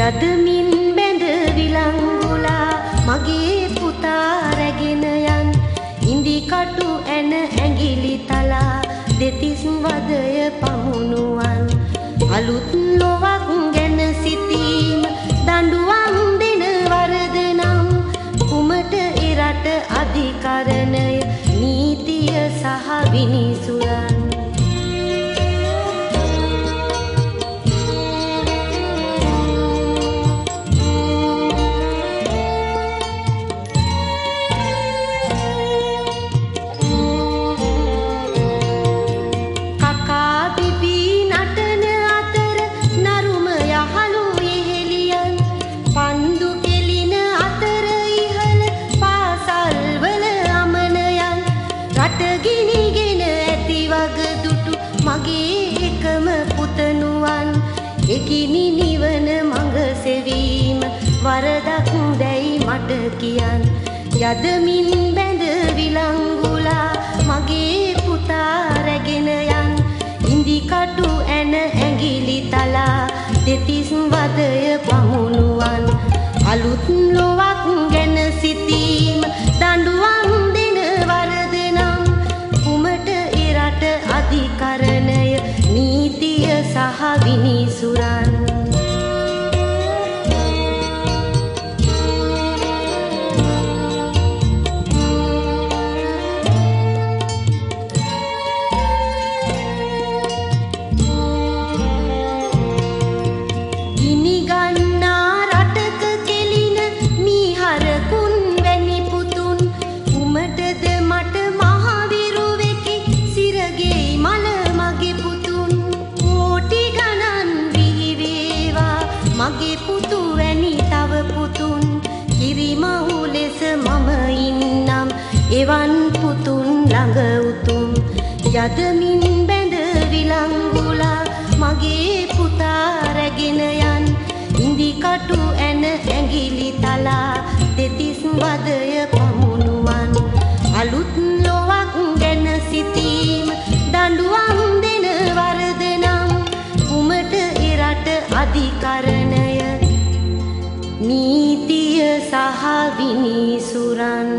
යදමින් බැඳ විලංගුලා මගේ පුතා රැගෙන යන් ඉන්දි කටු ඇන ඇඟිලි තලා දෙතිස් වදය පමුණුවන් අලුත් ලොවක් ගැන සිතීම දඬුවම් දෙන වරද නම් කුමට එරට අධිකරණය නීතිය සහ විනිසුරන් එකිනි නිවන මඟ සෙවීම වරදක් දැයි මට කියන් යදමින් බැඳ විලංගුලා මගේ පුතා රැගෙන යන් ඉන්දි කටු ඇන ඇඟිලි තලා දෙතිස් වදය පමුණුවන් අලුත් ලොවක් ගැන සිතීම දඬුවම් දෙන වරද නම් කුමට එරට අධිකරණය නීතිය සහ විනිසුරන් ගිනි ගන්නා රටක කෙලින මීහරකුන් වැනි පුතුන් කුමටද මට මහවිරුවෙකි සිරගෙයි මල මගේ පුතුන් කෝටි ගණන් විහිවේවා මගේ පුතු වැනි තව පුතුන් කිරිමහු ලෙස මම ඉන්නම් එවන් පුතුන් ළඟ උතුම් යදමින් බැඳ විලංගුලා මගේ පුතා රැගෙන යන් ඉන්දි කටු ඇන ඇඟිලි තලා දෙතිස් වදය පමුණුවන් අලුත් ලොවක් ගැන සිතීම දඬුවම් දෙන වරද නම් කුමට එරට අධිකරණය නීතිය සහ විනිසුරන්